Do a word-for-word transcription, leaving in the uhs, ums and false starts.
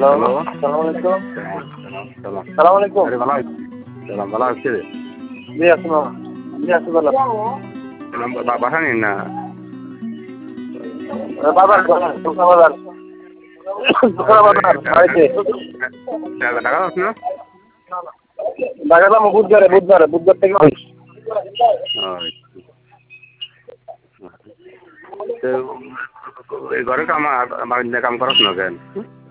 Hello আসসালামু আলাইকুম। সালাম আলাইকুম। আরে ভালো আছি। সালাম ভালো আছে রে। জি আছি মামা। জি আছি ভালো। বাসা নেই না বাবার দোকান বাজার দোকান বাজার বাড়িতে টাকা আছে না টাকা দাম বুধবারে বুধবারে বুধবার থেকে ঘরে কাম কাম করস না কেন